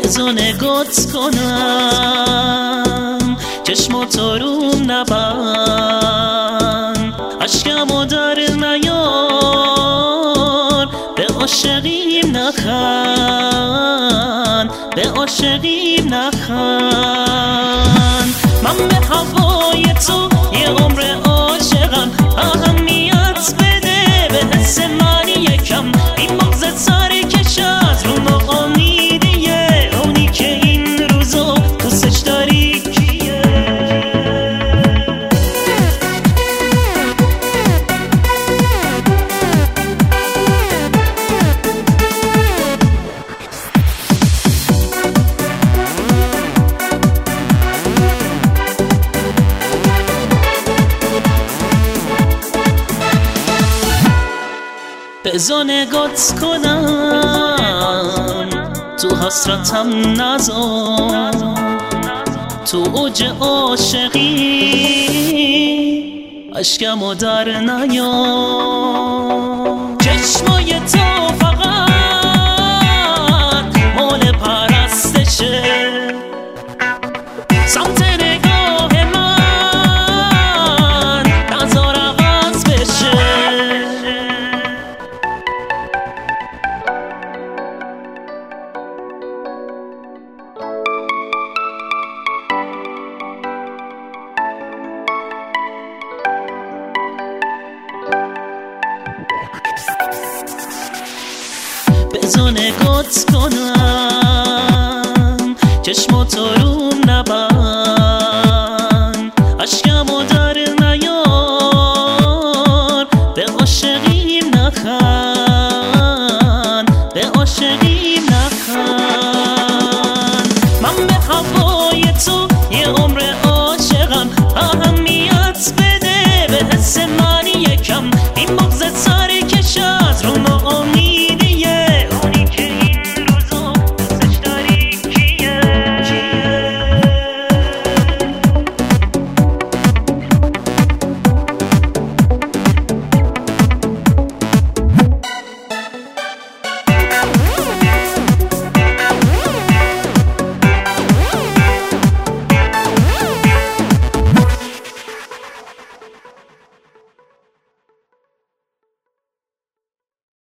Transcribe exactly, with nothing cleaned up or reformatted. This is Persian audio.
بزا نگات کنم چشم تو روم نبند، اشکمو در نیار، به عاشقیم نخند، به عاشقیم نخند. من به هوای تو یه عمر عاشقم، اهمیت بده به حس من یکم. این مغز سرکش از رو ناامیدیه، اونی که این روزا دوستش داری کیه؟ بزا نگات کنم تو حسرتم نذار، تو اوج عاشقی اشکمو در نیار. چشمای تو فقط مال پرستشه، سمت نگاه من نذار عوض بشه. بزا نگات کنم چشم تو روم نبند، اشکمو در نیار، به عاشقیم نخند.